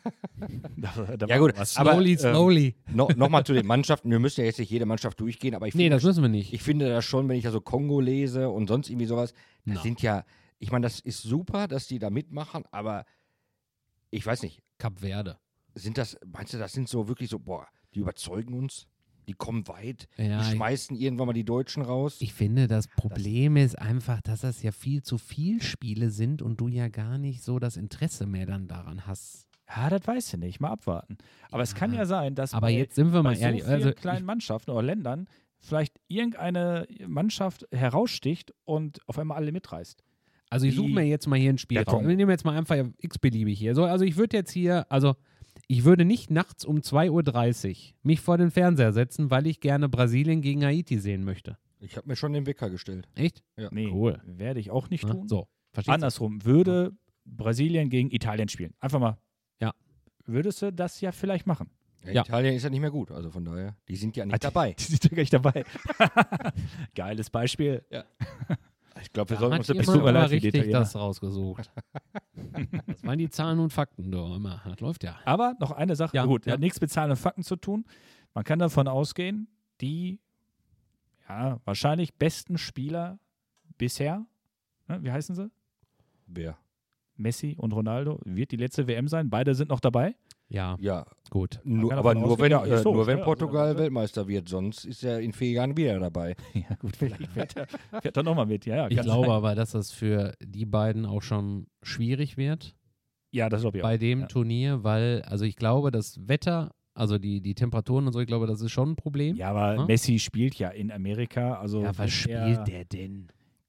C: da, da
A: Ja,
C: war
A: gut,
C: was.
A: aber,
B: Slowly,
A: ähm,
B: slowly.
A: No, Nochmal zu den Mannschaften. Wir müssen ja jetzt nicht jede Mannschaft durchgehen, aber ich
B: Nee,
A: finde,
B: das müssen wir nicht.
A: ich finde das schon, wenn ich da so Kongo lese und sonst irgendwie sowas, das
B: Na.
A: sind ja, ich meine, das ist super, dass die da mitmachen, aber ich weiß nicht,
B: Kap Verde.
A: sind das, meinst du, das sind so wirklich so, boah, die überzeugen uns, die kommen weit,
B: Ja,
A: die
B: ich-
A: schmeißen irgendwann mal die Deutschen raus.
B: Ich finde, das Problem ist einfach, dass das ja viel zu viel Spiele sind und du ja gar nicht so das Interesse mehr dann daran hast.
C: Ja, das weiß ich nicht. Mal abwarten. Aber es kann ja sein, dass
B: Aber
C: bei,
B: jetzt sind wir
C: bei
B: mal
C: so
B: ehrlich.
C: vielen
B: Also
C: kleinen
B: ich,
C: Mannschaften oder Ländern vielleicht irgendeine Mannschaft heraussticht und auf einmal alle mitreißt.
B: also ich suche
C: die-
B: mir jetzt mal hier ein Spiel
A: Der
B: raus.
A: Kongo.
B: Wir nehmen jetzt mal einfach x-beliebig hier. So, also ich würde jetzt hier, also ich würde nicht nachts um zwei Uhr dreißig mich vor den Fernseher setzen, weil ich gerne Brasilien gegen Haiti sehen möchte.
A: Ich habe mir schon den Wecker gestellt.
B: Echt?
A: Ja.
C: Nee,
B: Cool.
C: werde ich auch nicht
B: Ne?
C: tun.
B: So, verstehst du?
C: Andersrum, würde Brasilien gegen Italien spielen. Einfach mal.
B: Ja.
C: Würdest du das ja vielleicht machen?
A: Ja,
B: Ja.
A: Italien ist ja nicht mehr gut, also von daher, die sind ja nicht dabei.
C: Die sind ja gar nicht dabei. Geiles Beispiel.
A: Ich glaube, wir
B: Da
A: sollten
B: hat
A: uns ein
B: jemand
A: bisschen
C: tut mir leid
B: aber
C: für die
B: richtig
C: Italiener.
B: das rausgesucht. Das waren die Zahlen und Fakten, du immer. Das läuft ja.
C: Aber noch eine Sache,
B: Ja,
C: gut,
B: ja.
C: hat nichts mit Zahlen und Fakten zu tun. Man kann davon ausgehen, die ja, wahrscheinlich besten Spieler bisher, ne, wie heißen sie?
A: Wer?
C: Messi und Ronaldo, wird die letzte W M sein. Beide sind noch dabei.
B: Ja,
A: Ja,
B: gut.
A: nur,
C: kann
A: aber
C: davon
A: nur
C: ausgehen,
A: wenn,
C: ja,
A: äh,
C: historisch,
A: nur wenn
C: ne?
A: Portugal
C: Also-
A: Weltmeister wird, sonst ist er in vier Jahren wieder dabei.
C: Ja, gut, vielleicht fährt er, fährt er nochmal mit. Ja, ja,
B: Ich
C: kann
B: glaube
C: sein.
B: aber, dass das für die beiden auch schon schwierig wird
C: Ja, das glaube ich auch.
B: bei dem
C: ja.
B: Turnier, weil, also ich glaube, das Wetter, also die, die Temperaturen und so, ich glaube, das ist schon ein Problem.
C: Ja, aber
B: Hm?
C: Messi spielt ja in Amerika. Also
B: Ja, was
C: wenn
B: spielt
C: er,
B: der denn?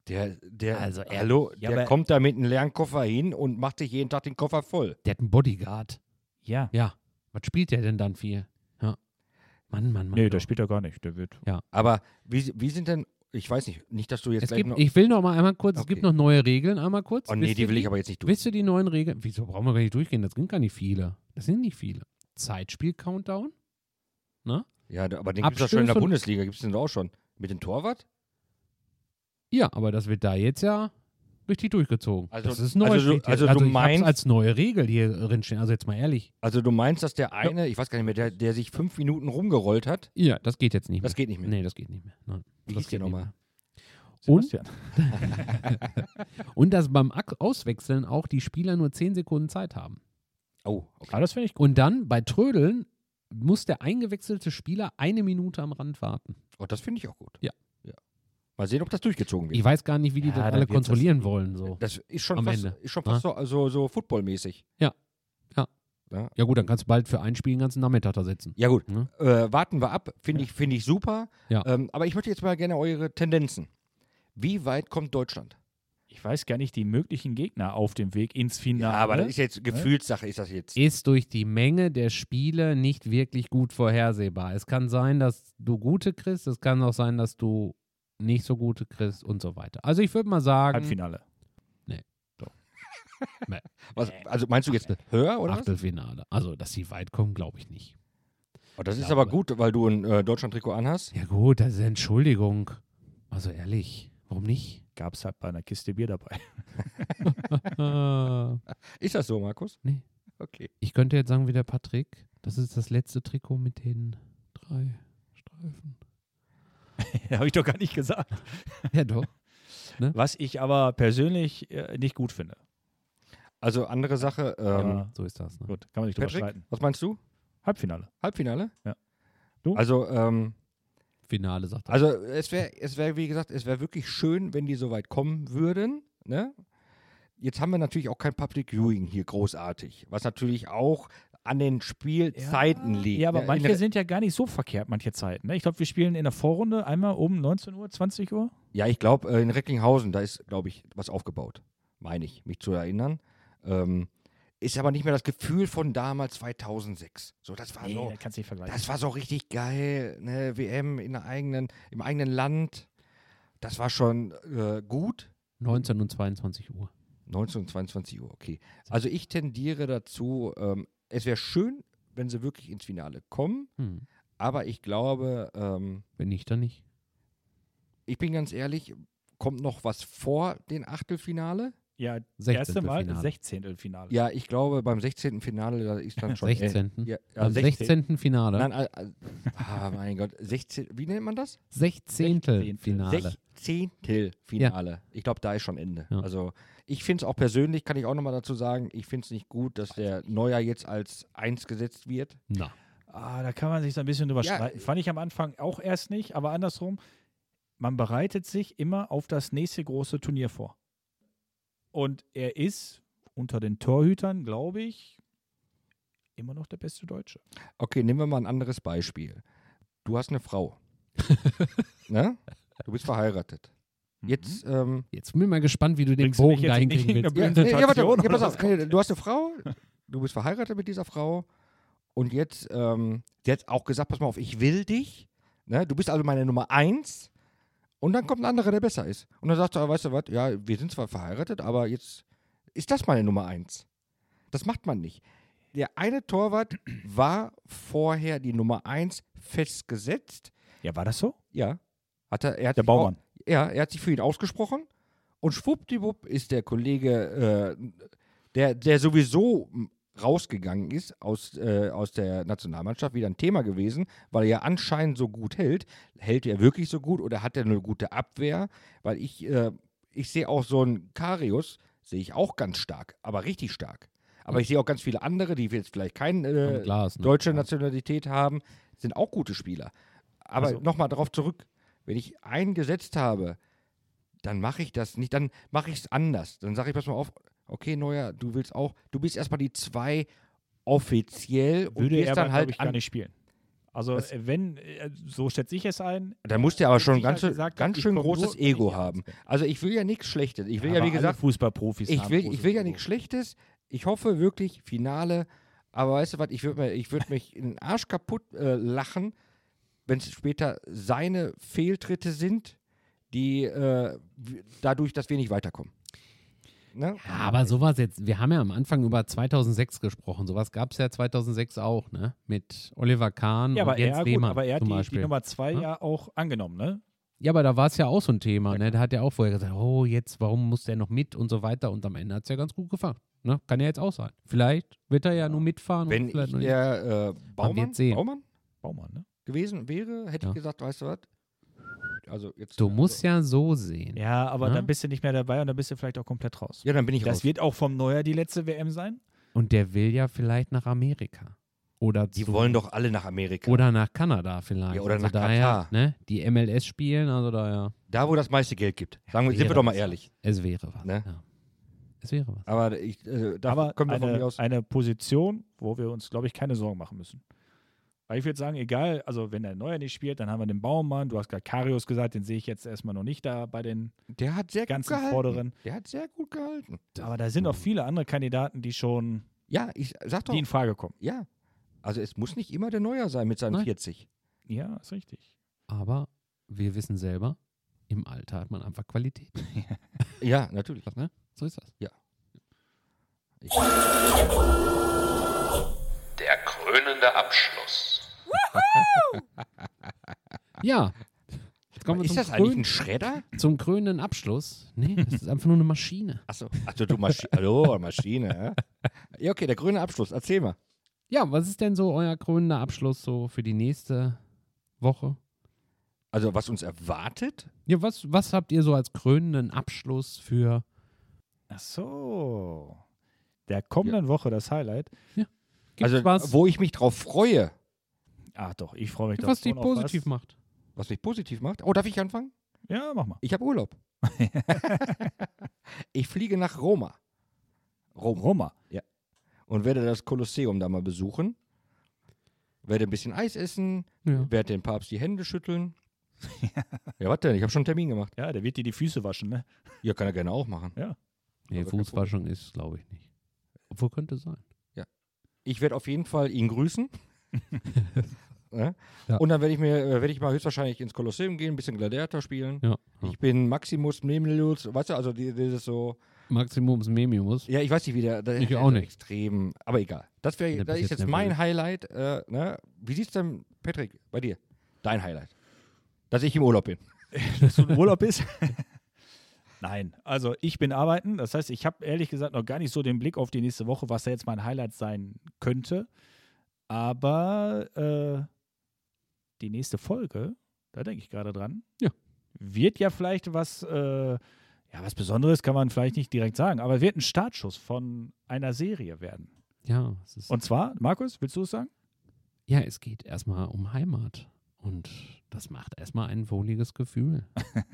A: Der, der,
B: Also, er-
A: hallo,
C: ja,
A: der
C: aber-
A: kommt da mit einem leeren Koffer hin und macht sich jeden Tag den Koffer voll.
B: Der hat einen Bodyguard.
C: Ja.
B: Ja. Was spielt der denn dann viel? Ja. Mann, Mann, Mann.
C: Nee, der spielt er gar nicht. Der wird.
A: Aber wie, wie sind denn, ich weiß nicht, nicht, dass du jetzt
B: Es
A: gleich
B: gibt,
A: noch...
B: ich will noch mal einmal kurz, es
A: Okay.
B: gibt noch neue Regeln, einmal kurz.
A: oh nee,
B: Wisst
A: die
B: ihr
A: will ich aber jetzt nicht durch.
B: Wisst ihr die neuen Regeln? Wieso brauchen wir gar nicht durchgehen? Das sind gar nicht viele. Das sind nicht viele. Zeitspiel-Countdown? Ne?
A: Ja, da- aber den gibt es ja schon in der
B: Abstöße-
A: Bundesliga, gibt es den doch auch schon. Mit dem Torwart?
B: Ja, aber das wird da jetzt ja richtig durchgezogen.
A: Also-
B: das ist neu.
A: also du-
B: steht hier.
A: also du
B: ich hab's
A: meinst-
B: als neue Regel hier drinstehen. Also jetzt mal ehrlich.
A: Also du meinst, dass der eine, ich weiß gar nicht mehr, der, der sich fünf Minuten rumgerollt hat,
B: Ja, das geht jetzt nicht mehr.
A: das geht nicht mehr.
B: Nee, das geht nicht mehr. Nein,
A: Wie
B: das
A: hieß der
B: geht nicht
A: nochmal?
B: Und?
C: Sebastian.
B: Und dass beim Ak- Auswechseln auch die Spieler nur zehn Sekunden Zeit haben.
A: Oh, okay.
C: Ah, das finde ich gut.
B: Und dann bei Trödeln muss der eingewechselte Spieler eine Minute am Rand warten.
A: Oh, das finde ich auch gut.
B: Ja.
A: ja. Mal sehen, ob das durchgezogen wird.
B: Ich weiß gar nicht, wie die
C: Ja,
B: das
C: dann
B: alle
C: wird das-
B: kontrollieren wollen. So.
A: Das ist schon
B: Am
A: fast,
B: Ende.
A: ist schon fast so, so, so footballmäßig.
B: Ja gut, dann kannst du bald für ein Spiel den ganzen Nachmittag da sitzen.
A: Ja gut,
B: Ne?
A: äh, warten wir ab, finde ich, find ich super.
B: Ja.
A: Ähm, aber ich möchte jetzt mal gerne eure Tendenzen. Wie weit kommt Deutschland?
C: Ich weiß gar nicht die möglichen Gegner auf dem Weg ins Finale.
A: Ja, aber das ist jetzt Gefühlssache, ist das jetzt.
B: Ist durch die Menge der Spiele nicht wirklich gut vorhersehbar. Es kann sein, dass du gute kriegst, es kann auch sein, dass du nicht so gute kriegst und so weiter. Also ich würde mal sagen,
C: Halbfinale.
A: Was, also meinst du jetzt höher oder was?
B: Achtelfinale. Also, dass sie weit kommen, glaube ich nicht.
A: Oh, das ist
B: glaube-
A: aber gut, weil du ein äh, Deutschland-Trikot anhast.
B: Ja gut, das ist Entschuldigung. Also ehrlich, warum nicht?
C: Gab es halt bei einer Kiste Bier dabei.
B: Äh,
A: Ist das so, Markus?
B: Nee.
A: Okay.
B: ich könnte jetzt sagen wie der Patrick, das ist das letzte Trikot mit den drei Streifen.
C: Habe ich doch gar nicht gesagt.
B: Ja doch.
C: Was ich aber persönlich äh, nicht gut finde.
A: Also andere Sache. Ähm,
C: Ja.
B: So ist das. Ne?
C: Gut, kann man nicht drüber
A: Patrick,
C: streiten.
A: was meinst du?
C: Halbfinale.
A: Halbfinale?
C: Ja. Du?
A: Also, ähm,
B: Finale sagt er.
A: also es wäre, es wäre, wie gesagt, es wäre wirklich schön, wenn die so weit kommen würden. Ne? Jetzt haben wir natürlich auch kein Public Viewing hier großartig, was natürlich auch an den Spielzeiten liegt.
C: Ja, aber
A: ne?
C: manche
A: In der-
C: sind ja gar nicht so verkehrt, manche Zeiten. Ne? Ich glaube, wir spielen in der Vorrunde einmal um neunzehn Uhr, zwanzig Uhr.
A: Ja, ich glaube, äh, in Recklinghausen, da ist, glaube ich, was aufgebaut. Meine ich, mich zu erinnern. Ähm, ist aber nicht mehr das Gefühl von damals zweitausendsechs. So, das war so,
C: das kannst du nicht vergleichen.
A: das war so richtig geil. Ne? W M in der eigenen, im eigenen Land. Das war schon äh, gut.
B: neunzehn und zweiundzwanzig Uhr.
A: neunzehn und zweiundzwanzig Uhr, okay. Also ich tendiere dazu, ähm, es wäre schön, wenn sie wirklich ins Finale kommen,
B: Hm.
A: aber ich glaube, ähm,
B: Wenn nicht, dann nicht.
A: ich bin ganz ehrlich, kommt noch was vor den Achtelfinale?
C: ja, das
B: sechzehnte
C: erste Mal
B: Finale.
C: sechzehnte Finale.
A: Ja, ich glaube, beim sechzehnten Finale, da ist dann schon... äh,
B: sechzehnten.
A: ja, ja,
B: Am
A: sechzehn.
B: sechzehnten Finale.
A: Nein, äh, äh, ah, mein Gott, sechzehn, wie nennt man das?
B: Sechzehntel Finale.
A: Sechzehntel Finale. Ich glaube, da ist schon Ende.
B: Ja.
A: Also ich finde es auch persönlich, kann ich auch nochmal dazu sagen, ich finde es nicht gut, dass der Neuer jetzt als eins gesetzt wird.
B: Na.
C: Ah, da kann man sich so ein bisschen drüber
A: Ja.
C: streiten. Fand ich am Anfang auch erst nicht, aber andersrum, man bereitet sich immer auf das nächste große Turnier vor. Und er ist unter den Torhütern, glaube ich, immer noch der beste Deutsche.
A: Okay, nehmen wir mal ein anderes Beispiel. Du hast eine Frau. ne? Du bist verheiratet. Jetzt, ähm,
B: Jetzt bin ich mal gespannt, wie du den
C: Bringst du mich
B: Bogen
C: jetzt
B: dahin
C: in
B: kriegen willst.
C: irgendeine
A: ja, nee, ja, warte,
C: Präsentation
A: ja, pass
C: oder
A: auf,
C: was
A: nee, du hast eine Frau, du bist verheiratet mit dieser Frau und jetzt, ähm, die hat auch gesagt, pass mal auf, ich will dich, ne? Du bist also meine Nummer eins und dann kommt ein anderer, der besser ist. Und dann sagst du, ah, weißt du was, ja, wir sind zwar verheiratet, aber jetzt ist das meine Nummer eins. Das macht man nicht. Der eine Torwart war vorher die Nummer eins festgesetzt.
C: Ja, war das so?
A: Ja. Hat er, er hat
C: Der
A: sich
C: Baumann.
A: Auch, ja, er hat sich für ihn ausgesprochen und schwuppdiwupp ist der Kollege, äh, der, der sowieso rausgegangen ist aus, äh, aus der Nationalmannschaft, wieder ein Thema gewesen, weil er ja anscheinend so gut hält. Hält er wirklich so gut oder hat er eine gute Abwehr? Weil ich, äh, ich sehe auch so einen Karius, sehe ich auch ganz stark, aber richtig stark. Aber ich sehe auch ganz viele andere, die jetzt vielleicht keine äh,
B: Am Glas, ne?
A: deutsche Nationalität haben, sind auch gute Spieler. Aber
C: Also-
A: nochmal darauf zurück, wenn ich einen gesetzt habe, dann mache ich das nicht, dann mache ich es anders. Dann sage ich, pass mal auf, okay, Neuer, du willst auch, du bist erstmal die zwei offiziell und
C: Würde
A: gehst
C: er
A: dann
C: aber,
A: halt
C: glaube ich,
A: an.
C: gar nicht spielen. Also
A: Das-
C: äh, wenn, äh, so schätze ich es ein.
A: Da musst du aber schon ein
C: Sicher
A: ganz,
C: gesagt,
A: ganz
C: ich
A: schön
C: komm
A: großes
C: nur, wenn ich
A: Ego
C: die
A: haben.
C: Angst habe.
A: Also ich will ja nichts Schlechtes. Ich will
C: Ja,
A: ja,
C: aber
A: wie
C: alle
A: gesagt,
C: Fußballprofis
A: ich
C: haben
A: will, ich
C: großes
A: will ja
C: Ego.
A: nichts Schlechtes. Ich hoffe wirklich, Finale. Aber weißt du was, ich würde ich würd mich in den Arsch kaputt äh, lachen, wenn es später seine Fehltritte sind, die äh, w- dadurch, dass wir nicht weiterkommen. Ne?
B: Ja, aber sowas jetzt, wir haben ja am Anfang über zweitausendsechs gesprochen. Sowas gab es ja zweitausendsechs auch, ne? Mit Oliver Kahn
C: Ja,
B: und
C: aber
B: Jens
C: er, gut,
B: Lehmann
C: aber er hat
B: zum
C: die, die
B: Beispiel.
C: Nummer zwei
B: Ja?
C: ja auch angenommen, ne?
B: Ja, aber da war es ja auch so ein Thema, ne? Da hat er auch vorher gesagt, oh, jetzt, warum muss der noch mit und so weiter. Und am Ende hat es ja ganz gut gefahren. Ne? Kann ja jetzt auch sein. Vielleicht wird er ja nur mitfahren.
A: Wenn
B: und vielleicht
A: ich
B: noch nicht.
A: der äh, Baumann,
B: jetzt sehen.
A: Baumann
C: Baumann, ne?
A: gewesen wäre, hätte
B: Ja.
A: ich gesagt, weißt du was? Also jetzt,
B: Du
A: also,
B: musst ja so sehen.
C: Ja, aber
B: Ja?
C: dann bist du nicht mehr dabei und dann bist du vielleicht auch komplett raus.
A: Ja, dann bin ich
C: Das
A: raus.
C: wird auch vom Neuer die letzte W M sein.
B: Und der will ja vielleicht nach Amerika. Oder
A: Die
B: zu,
A: wollen doch alle nach Amerika.
B: Oder nach Kanada vielleicht.
A: Ja, oder
B: also
A: nach
B: daher,
A: Katar.
B: ne? Die M L S spielen, also daher.
A: Da, wo das meiste Geld gibt. Sagen wir, sind
B: wäre
A: wir doch mal
B: was.
A: ehrlich.
B: Es wäre was.
A: Ne?
B: Ja. Es wäre was.
A: Aber ich, äh, da
C: Aber
A: können wir von mir
C: eine,
A: aus.
C: eine Position, wo wir uns, glaube ich, keine Sorgen machen müssen. Weil ich würde sagen, egal, also wenn der Neuer nicht spielt, dann haben wir den Baumann. Du hast gerade Karius gesagt, den sehe ich jetzt erstmal noch nicht da bei den.
A: Der hat sehr
C: ganzen
A: gut gehalten.
C: Vorderen.
A: Der hat sehr gut gehalten.
C: Aber da sind auch viele andere Kandidaten, die schon,
A: Ja, ich sag doch.
C: die in Frage kommen.
A: Ja. Also es muss nicht immer der Neuer sein mit seinen
B: Nein.
A: vierzig.
C: Ja, ist richtig.
B: Aber wir wissen selber, im Alter hat man einfach Qualität.
A: Ja, natürlich.
B: Ne? So ist das.
A: Ich,
D: Der krönende Abschluss.
B: Ja. Jetzt kommen wir
A: ist
B: zum,
A: das eigentlich
B: Krön
A: ein Schredder?
B: zum krönenden Abschluss. Nee, das ist einfach nur eine Maschine.
A: Achso, Achso du Maschine. Hallo, Maschine. Ja? Ja, okay, der grüne Abschluss. Erzähl mal.
B: Ja, was ist denn so euer krönender Abschluss so für die nächste Woche?
A: Also, was uns erwartet?
B: Ja, was, was habt ihr so als krönenden Abschluss für
C: Ach so. Der kommenden Woche das Highlight.
B: gibt's
A: also,
B: was,
A: wo ich mich drauf freue,
C: Ach doch, ich freue mich
B: was
C: schon
B: dich
C: auf
B: positiv
C: was.
B: macht?
A: was mich positiv macht. Oh, darf ich anfangen?
C: Ja, mach mal.
A: Ich habe Urlaub. Ich fliege nach Roma. Rom.
C: Roma.
A: Und werde das Kolosseum da mal besuchen. Werde ein bisschen Eis essen.
B: Ja.
A: Werde dem Papst die Hände schütteln. Ja, was denn? Ich habe schon einen Termin gemacht.
C: Ja, der wird dir die Füße waschen, ne?
A: Ja, kann er gerne auch machen.
B: Nee,
A: Aber kein
B: Fußwaschung ist, glaube ich, nicht. Obwohl könnte sein.
A: Ich werde auf jeden Fall ihn grüßen. Ja?
B: Ja.
A: Und dann werde ich mir, äh, werde ich mal höchstwahrscheinlich ins Kolosseum gehen, ein bisschen Gladiator spielen.
B: Ja. ja.
A: Ich bin Maximus Memelius, weißt du, also die- dieses so,
B: Maximums Memimus.
A: ja, ich weiß nicht, wie der, der
B: Ich
A: der
B: auch
A: ist
B: nicht.
A: extrem, aber egal. Das, wär,
B: Der
A: das
B: bis
A: ist
B: jetzt
A: jetzt
B: nicht
A: mein
B: will.
A: Highlight. Äh, ne? Wie siehst du denn, Patrick, bei dir? Dein Highlight. Dass ich im Urlaub bin.
C: Dass du im Urlaub bist? Nein, also ich bin arbeiten. Das heißt, ich habe ehrlich gesagt noch gar nicht so den Blick auf die nächste Woche, was da jetzt mein Highlight sein könnte. Aber äh, die nächste Folge, da denke ich gerade dran,
B: Ja.
C: wird ja vielleicht was, äh, ja, was Besonderes, kann man vielleicht nicht direkt sagen, aber wird ein Startschuss von einer Serie werden.
B: Ja, es ist,
C: Und zwar, Markus, willst du es sagen?
B: ja, es geht erstmal um Heimat. Und das macht erstmal ein wohliges Gefühl.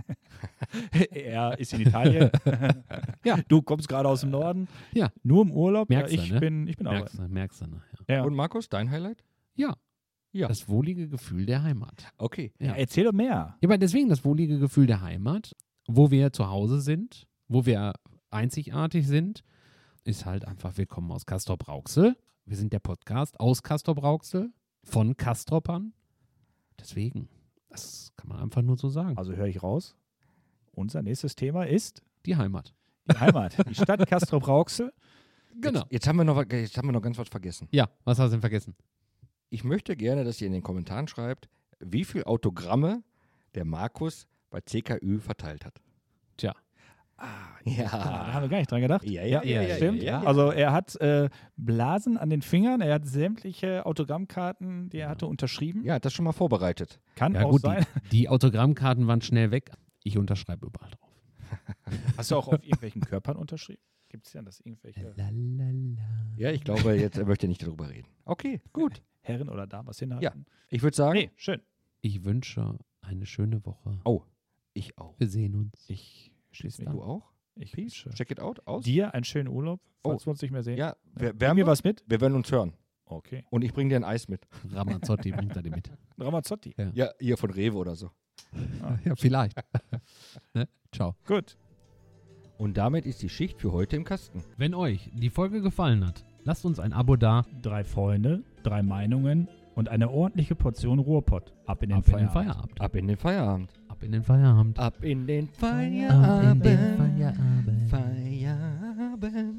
C: Er ist in Italien.
B: Ja.
C: Du kommst gerade aus dem Norden.
B: Ja.
C: Nur im Urlaub.
B: Merkst
C: ja,
B: du,
C: ich,
B: ne?
C: bin, ich bin
B: Merkst
C: arbeiten.
B: du, merkst du nachher.
C: Ja.
A: Und Markus, dein Highlight?
B: Ja.
A: Ja.
B: Das wohlige Gefühl der Heimat.
A: Okay.
B: Ja.
C: Ja, erzähl doch mehr.
B: Ja, aber deswegen das wohlige Gefühl der Heimat, wo wir zu Hause sind, wo wir einzigartig sind, ist halt einfach, wir kommen aus Castrop-Rauxel. Wir sind der Podcast aus Castrop-Rauxel, von Castropern. Deswegen, das kann man einfach nur so sagen.
C: Also höre ich raus. Unser nächstes Thema ist
B: Die Heimat.
C: die Heimat. Die Stadt Castrop-Rauxel.
B: Genau.
A: Jetzt, jetzt, haben wir noch, was- jetzt haben wir noch ganz was vergessen.
B: Ja, was hast du denn vergessen?
A: Ich möchte gerne, dass ihr in den Kommentaren schreibt, wie viel Autogramme der Markus bei C K Ü verteilt hat.
B: Tja.
A: Ja.
C: Ah, da haben wir gar nicht dran gedacht.
A: Ja, ja,
B: ja, ja,
C: Stimmt.
A: ja, ja.
C: Also er hat äh, Blasen an den Fingern, er hat sämtliche Autogrammkarten, die er hatte, unterschrieben.
A: Ja, das schon mal vorbereitet.
C: Kann
B: Ja
C: auch
B: gut,
C: sein.
B: die, die Autogrammkarten waren schnell weg. Ich unterschreibe überall drauf.
C: Hast du auch auf irgendwelchen Körpern unterschrieben? Gibt es ja das irgendwelche
B: Lalalala.
A: Ja, ich glaube, jetzt er möchte nicht darüber reden. Okay, gut.
C: Herren oder Damen was hinhalten?
A: Ich würde sagen,
C: Nee, schön.
B: Ich wünsche eine schöne Woche.
A: oh, ich auch.
B: Wir sehen uns.
C: Ich schließe mich
A: Du auch?
C: Ich
A: Peace?
C: wünsche
A: Check it out aus?
C: dir einen schönen Urlaub, falls
A: Oh.
C: wir uns nicht mehr sehen.
A: Ja, wer,
C: Bring
A: werden
C: mir
A: wir?
C: was mit.
A: Wir werden uns hören.
C: Okay.
A: Und ich bringe dir ein Eis mit.
B: Ramazzotti bringt er dir mit.
C: Ramazzotti.
B: Ja.
A: Ja, hier von Rewe oder so.
B: Ja, vielleicht. Ne? Ciao.
C: Gut.
A: Und damit ist die Schicht für heute im Kasten.
B: Wenn euch die Folge gefallen hat, lasst uns ein Abo da.
C: Drei Freunde, drei Meinungen und eine ordentliche Portion Ruhrpott. Ab in den
B: Ab in den
C: Feierabend.
B: Feierabend.
A: Ab in den Feierabend.
B: Ab in den Feierabend.
A: Ab in den
B: Ab in
A: Feierabend.
B: den Feierabend.
A: Feierabend.